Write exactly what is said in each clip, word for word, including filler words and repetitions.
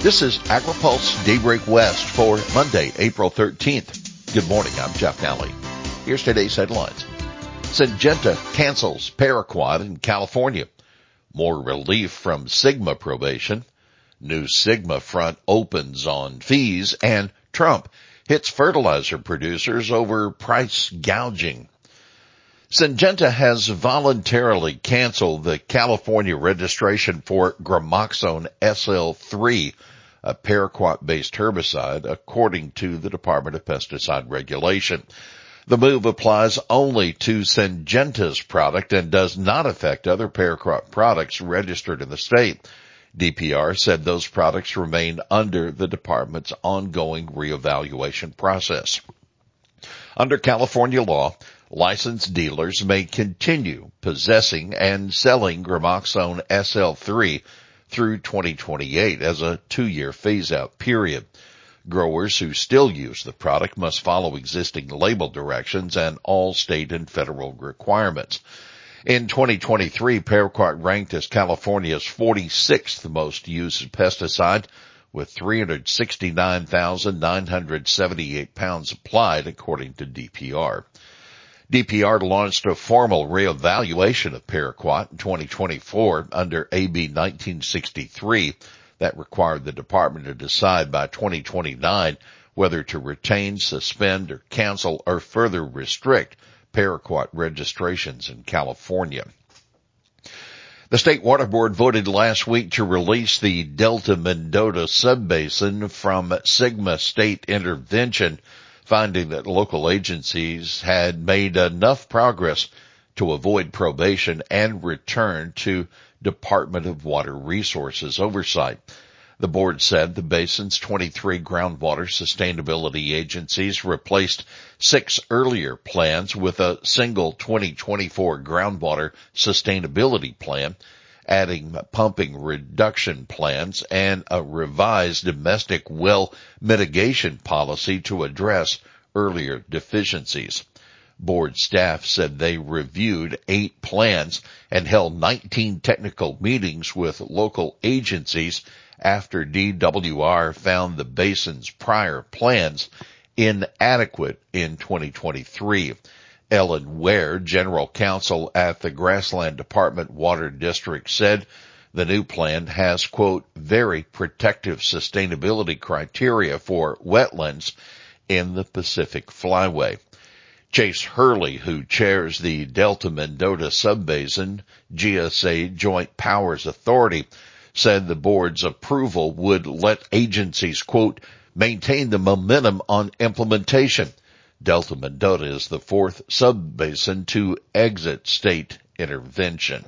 This is AgriPulse Daybreak West for Monday, April thirteenth. Good morning, I'm Jeff Nally. Here's today's headlines. Syngenta cancels paraquat in California. More relief from Sigma probation. New Sigma front opens on fees, and Trump hits fertilizer producers over price gouging. Syngenta has voluntarily canceled the California registration for Gramoxone S L three, a paraquat-based herbicide, according to the Department of Pesticide Regulation. The move applies only to Syngenta's product and does not affect other paraquat products registered in the state. D P R said those products remain under the department's ongoing reevaluation process. Under California law, licensed dealers may continue possessing and selling Gramoxone S L three through twenty twenty-eight as a two-year phase-out period. Growers who still use the product must follow existing label directions and all state and federal requirements. In twenty twenty-three, paraquat ranked as California's forty-sixth most used pesticide, with three hundred sixty-nine thousand nine hundred seventy-eight pounds applied, according to D P R. D P R launched a formal reevaluation of paraquat in twenty twenty-four under A B nineteen sixty-three that required the department to decide by twenty twenty-nine whether to retain, suspend, or cancel or further restrict paraquat registrations in California. The State Water Board voted last week to release the Delta-Mendota subbasin from Sigma state intervention, finding that local agencies had made enough progress to avoid probation and return to Department of Water Resources oversight. The board said the basin's twenty-three groundwater sustainability agencies replaced six earlier plans with a single twenty twenty-four groundwater sustainability plan, adding pumping reduction plans and a revised domestic well mitigation policy to address earlier deficiencies. Board staff said they reviewed eight plans and held nineteen technical meetings with local agencies after D W R found the basin's prior plans inadequate in twenty twenty-three. Ellen Ware, general counsel at the Grassland Department Water District, said the new plan has, quote, very protective sustainability criteria for wetlands in the Pacific Flyway. Chase Hurley, who chairs the Delta-Mendota Subbasin G S A Joint Powers Authority, said the board's approval would let agencies, quote, maintain the momentum on implementation. Delta-Mendota is the fourth subbasin to exit state intervention.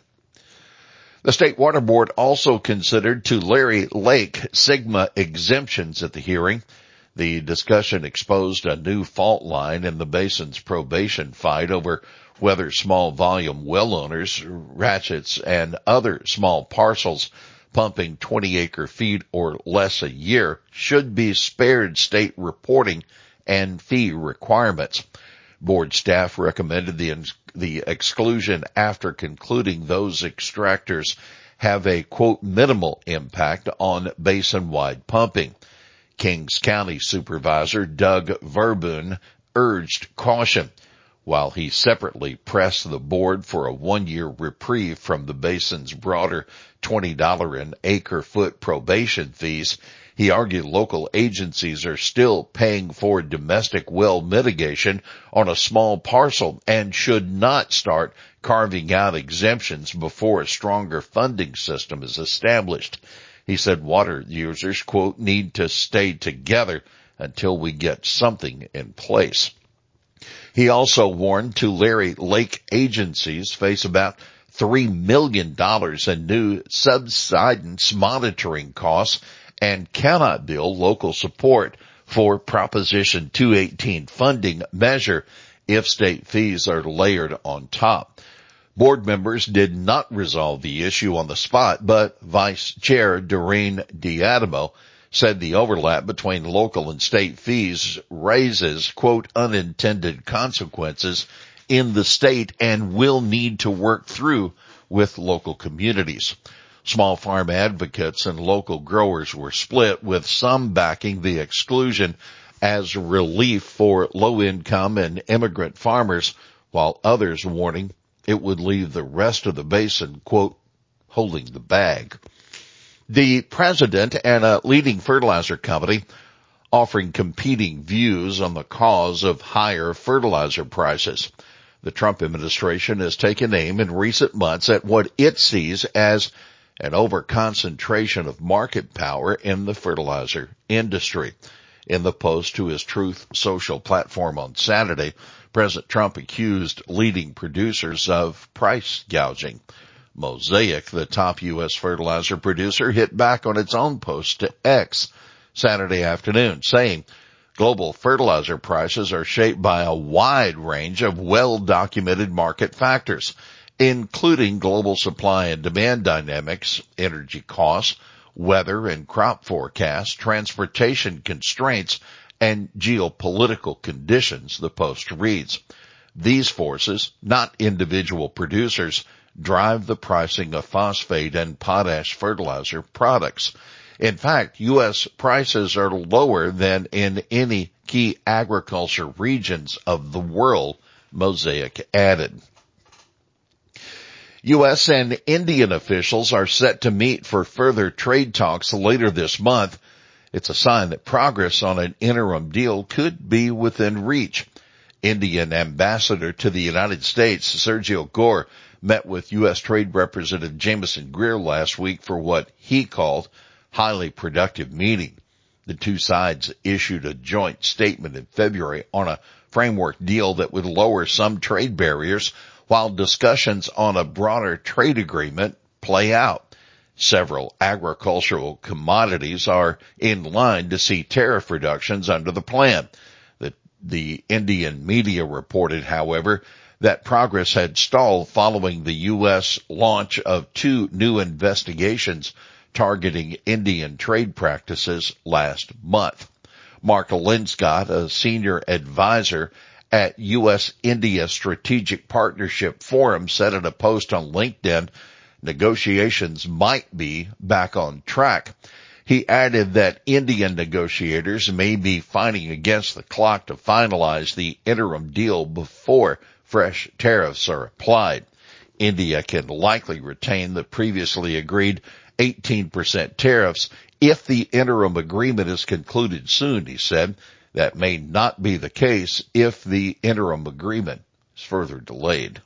The State Water Board also considered Tulare Lake Sigma exemptions at the hearing. The discussion exposed a new fault line in the basin's probation fight over whether small volume well owners, ratchets, and other small parcels pumping twenty acre feet or less a year should be spared state reporting and fee requirements. Board staff recommended the, the exclusion after concluding those extractors have a, quote, minimal impact on basin-wide pumping. Kings County Supervisor Doug Verboon urged caution, while he separately pressed the board for a one-year reprieve from the basin's broader twenty dollars an acre-foot probation fees. He argued local agencies are still paying for domestic well mitigation on a small parcel and should not start carving out exemptions before a stronger funding system is established. He said water users, quote, need to stay together until we get something in place. He also warned Tulare Lake agencies face about three million dollars in new subsidence monitoring costs and cannot bill local support for Proposition two eighteen funding measure if state fees are layered on top. Board members did not resolve the issue on the spot, but Vice Chair Doreen D'Adamo said the overlap between local and state fees raises, quote, unintended consequences in the state and will need to work through with local communities. Small farm advocates and local growers were split, with some backing the exclusion as relief for low-income and immigrant farmers, while others warning it would leave the rest of the basin, quote, holding the bag. The president and a leading fertilizer company offering competing views on the cause of higher fertilizer prices. The Trump administration has taken aim in recent months at what it sees as an overconcentration of market power in the fertilizer industry. In the post to his Truth Social platform on Saturday, President Trump accused leading producers of price gouging. Mosaic, the top U S fertilizer producer, hit back on its own post to X Saturday afternoon, saying global fertilizer prices are shaped by a wide range of well-documented market factors, including global supply and demand dynamics, energy costs, weather and crop forecasts, transportation constraints, and geopolitical conditions, the Post reads. These forces, not individual producers, drive the pricing of phosphate and potash fertilizer products. In fact, U S prices are lower than in any key agriculture regions of the world, Mosaic added. U S and Indian officials are set to meet for further trade talks later this month. It's a sign that progress on an interim deal could be within reach. Indian ambassador to the United States, Sergio Gore, met with U S Trade Representative Jameson Greer last week for what he called highly productive meeting. The two sides issued a joint statement in February on a framework deal that would lower some trade barriers while discussions on a broader trade agreement play out. Several agricultural commodities are in line to see tariff reductions under the plan. The, the Indian media reported, however, that progress had stalled following the U S launch of two new investigations targeting Indian trade practices last month. Mark Linscott, a senior advisor at U S India Strategic Partnership Forum, said in a post on LinkedIn, negotiations might be back on track. He added that Indian negotiators may be fighting against the clock to finalize the interim deal before fresh tariffs are applied. India can likely retain the previously agreed eighteen percent tariffs if the interim agreement is concluded soon, he said. That may not be the case if the interim agreement is further delayed.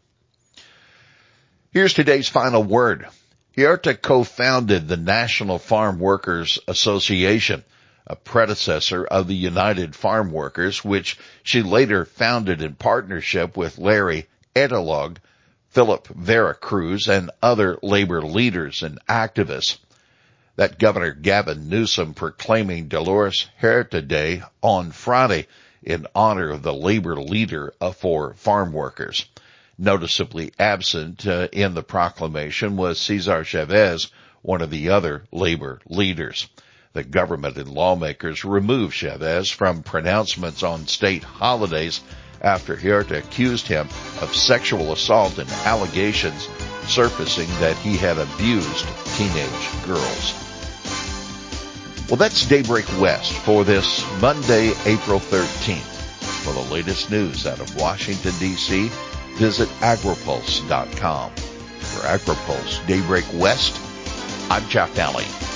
Here's today's final word. Huerta co-founded the National Farm Workers Association, a predecessor of the United Farm Workers, which she later founded in partnership with Larry Edelog, Philip Vera Cruz, and other labor leaders and activists. That Governor Gavin Newsom proclaiming Dolores Huerta Day on Friday in honor of the labor leader for farm workers. Noticeably absent uh, in the proclamation was Cesar Chavez, one of the other labor leaders. The government and lawmakers removed Chavez from pronouncements on state holidays after Huerta accused him of sexual assault and allegations surfacing that he had abused teenage girls. Well, that's Daybreak West for this Monday, April thirteenth. For the latest news out of Washington, D C, visit agripulse dot com. For AgriPulse Daybreak West, I'm Jeff Daly.